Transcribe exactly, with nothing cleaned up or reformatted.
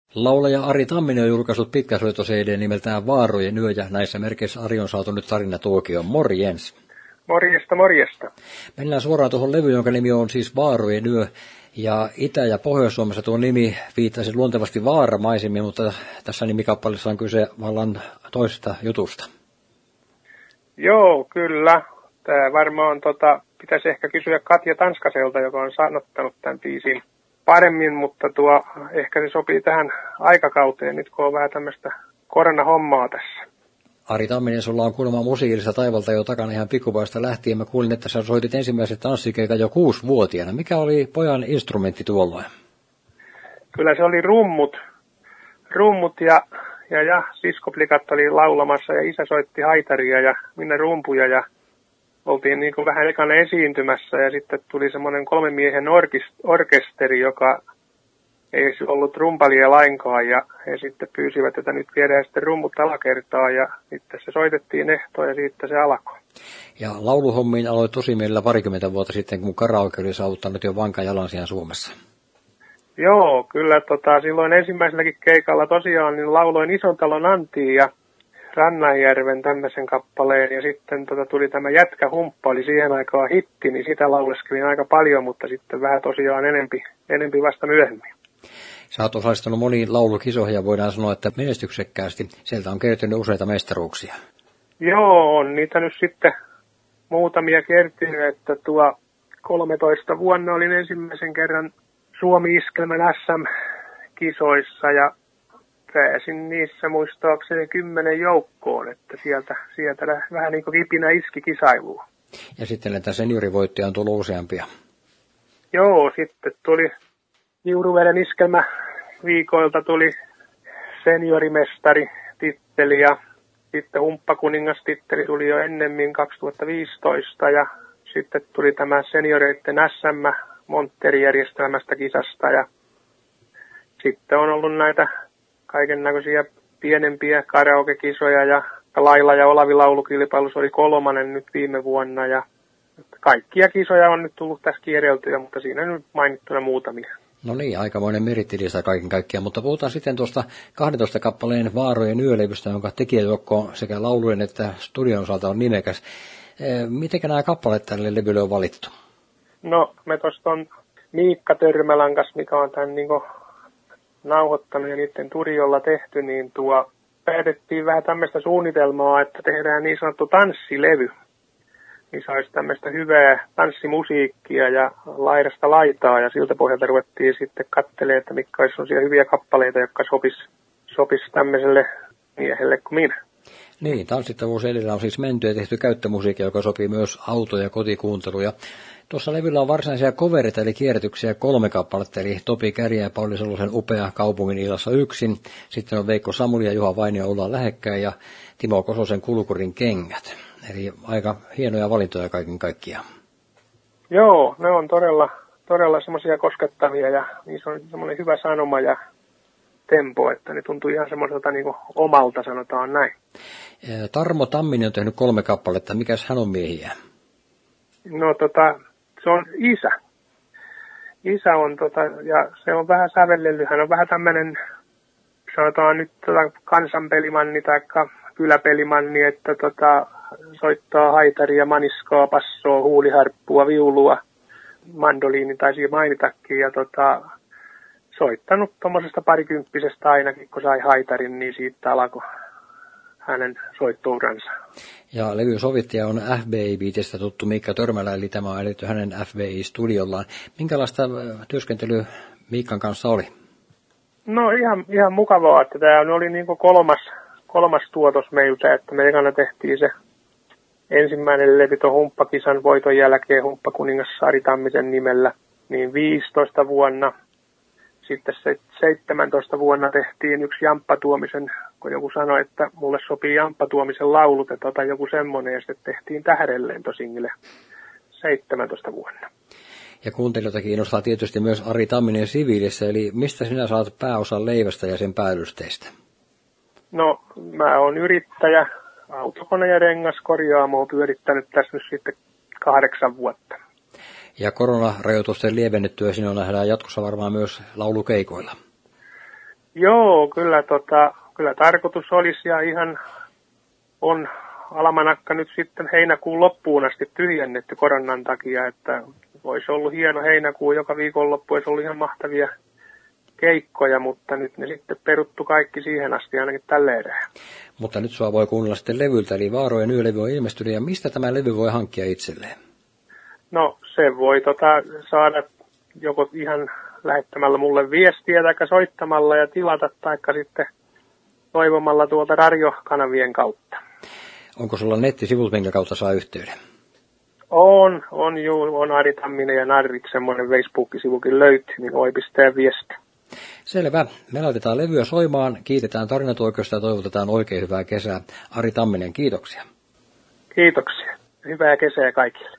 Laulaja Ari Tamminen on julkaissut pitkäsoitto C D nimeltään Vaarojen yö, ja näissä merkeissä Ari on saatu nyt tarina tuokioon. Morjens. Morjesta, morjesta. Mennään suoraan tuohon levyyn, jonka nimi on siis Vaarojen yö. Ja Itä- ja Pohjois-Suomessa tuo nimi viittaisi luontevasti vaaramaisemmin, mutta tässä nimikappaleessa on kyse vallan toisesta jutusta. Joo, kyllä. Tämä varmaan tota, pitäisi ehkä kysyä Katja Tanskaselta, joka on sanottanut tämän biisin paremmin, mutta tuo ehkä se sopii tähän aikakauteen, nyt kun on vähän tämmöistä koronahommaa tässä. Ari Tamminen, sulla on kuulemma musiikillista taivalta jo takana ihan pikkupaista lähtien. Mä kuulin, että sä soitit ensimmäiset tanssikeikan jo kuusivuotiaana. Mikä oli pojan instrumentti tuolloin? Kyllä se oli rummut. Rummut ja, ja, ja siskoplikat oli laulamassa ja isä soitti haitaria ja minä rumpuja ja oltiin niin kuin vähän ekana esiintymässä ja sitten tuli semmoinen kolmen miehen orkesteri, joka ei ollut rumpalia lainkaan ja he sitten pyysivät, että nyt viedään sitten rummut alakertaa ja sitten se soitettiin ehtoon ja siitä se alkoi. Ja lauluhommiin aloit tosi meillä parikymmentä vuotta sitten, kun karaoke oli saavuttanut jo vankan jalansijan Suomessa. Joo, kyllä tota, silloin ensimmäiselläkin keikalla tosiaan niin lauloin Ison talon Antiin ja Rannanjärven tämmöisen kappaleen ja sitten tota, tuli tämä Jätkähumppa, oli siihen aikaan hitti, niin sitä lauleskelin aika paljon, mutta sitten vähän tosiaan enempi, enempi vasta myöhemmin. Sä oot osallistunut moniin laulukisoihin ja voidaan sanoa, että menestyksekkäästi. Sieltä on kertynyt useita mestaruuksia. Joo, on niitä nyt sitten muutamia kertynyt, että tuo kolmetoista vuonna olin ensimmäisen kerran Suomi-iskelmän S M-kisoissa ja pääsin niissä muistaakseni kymmenen joukkoon, että sieltä, sieltä vähän niin kuin kipinä iski kisailuun. Ja sitten näitä seniorivoittoja on tullut useampia. Joo, sitten tuli Jiuruveden iskelmä viikoilta tuli seniorimestari titteli ja sitten humppakuningastitteli tuli jo ennemmin kaksituhattaviisitoista ja sitten tuli tämä senioreiden S M Montteri järjestelmästä kisasta ja sitten on ollut näitä kaiken näköisiä pienempiä karaoke-kisoja ja Laila ja Olavi laulukilpailu oli kolmannen nyt viime vuonna ja kaikkia kisoja on nyt tullut tässä kierreltyä, mutta siinä on nyt mainittuna muutamia. No niin, aikamoinen merittilista kaiken kaikkiaan, mutta puhutaan sitten tuosta kahdentoista kappaleen Vaarojen yölevystä, jonka tekijäjoukko sekä laulujen että studion osalta on nimekäs. Mitenkä nämä kappaleet tälle levylle on valittu? No, me tuosta on Miikka Törmälän kanssa, mikä on tämän niin kuin nauhoittanut ja niiden turiolla tehty, niin tuo päätettiin vähän tämmöistä suunnitelmaa, että tehdään niin sanottu tanssilevy. Niin saisi tämmöistä hyvää tanssimusiikkia ja laidasta laitaa, ja siltä pohjalta ruvettiin sitten katselemaan, että mitkä olisi sellaisia hyviä kappaleita, jotka sopisi sopis tämmöiselle miehelle kuin minä. Niin, tanssittavuus edellä on siis menty ja tehty käyttömusiikkia, joka sopii myös auto- ja kotikuunteluja. Tuossa levyllä on varsinaisia covereita, eli kierrätyksiä kolme kappaletta, eli Topi Kärjä ja Pauli Salosen Upea kaupungin illassa yksin. Sitten on Veikko Samuli ja Juha Vainio Ollaan lähekkäin ja Timo Kososen Kulkurin kengät. Eli aika hienoja valintoja kaiken kaikkiaan. Joo, ne on todella, todella semmoisia koskettavia ja niissä on semmoinen hyvä sanoma ja tempo, että ne tuntuu ihan semmoiselta niin kuin omalta, sanotaan näin. Tarmo Tamminen on tehnyt kolme kappaletta. Mikäs hän on miehiä? No tota, se on isä. Isä on tota, ja se on vähän sävellellyt. Hän on vähän tämmöinen, sanotaan nyt tota, kansanpelimanni tai kyläpelimanni, että tota, soittaa haitaria, maniskaa, passoa, huuliharppua, viulua, mandoliini taisi mainitakin ja tota, soittanut tuommoisesta parikymppisestä ainakin, kun sai haitarin, niin siitä alkoi hänen soittouransa. Ja levyn sovittaja on F B I-biitistä tuttu Miikka Törmälä, eli tämä on edetty hänen F B I-studiollaan. Minkälaista työskentelyä Miikan kanssa oli? No ihan, ihan mukavaa, että tämä oli niin kuin kolmas, kolmas tuotos meiltä, että me ekana tehtiin se ensimmäinen levy tuon humppakisan voiton jälkeen Humppakuningas Ari Tammisen nimellä, niin viisitoista vuonna. Sitten seitsemäntoista vuonna tehtiin yksi Jamppa Tuomisen, kun joku sanoi, että mulle sopii Jamppa Tuomisen laulut, että ota joku semmoinen, ja sitten tehtiin Tähdenlentosingle seitsemäntoista vuonna. Ja kuuntelijoita kiinnostaa tietysti myös Ari Tamminen siviilissä, eli mistä sinä saat pääosan leivästä ja sen päällysteistä? No, mä oon yrittäjä, autokone- ja rengaskorjaamo, oon pyörittänyt tässä nyt sitten kahdeksan vuotta. Ja koronarajoitusten lievennettyä sinua nähdään jatkossa varmaan myös laulukeikoilla. Joo, kyllä, tota, kyllä tarkoitus olisi ja ihan on almanakka nyt sitten heinäkuun loppuun asti tyhjennetty koronan takia, että olisi ollut hieno heinäkuu, joka viikonloppu olisi ollut ihan mahtavia keikkoja, mutta nyt ne sitten peruttu kaikki siihen asti ainakin tälle erää. Mutta nyt sua voi kuunnella sitten levyltä, eli Vaarojen yölevy on ilmestynyt, ja mistä tämä levy voi hankkia itselleen? No se voi tota, saada joko ihan lähettämällä mulle viestiä tai soittamalla ja tilata, taikka sitten toivomalla tuolta radiokanavien kautta. Onko sulla nettisivut, minkä kautta saa yhteyden? On, on juu, on Ari Tamminen ja Narrit, semmoinen Facebook-sivukin löytyy, niin voi pistää viestiä. Selvä. Me laitetaan levyä soimaan, kiitetään tarinatuokiosta ja toivotetaan oikein hyvää kesää. Ari Tamminen, kiitoksia. Kiitoksia. Hyvää kesää kaikille.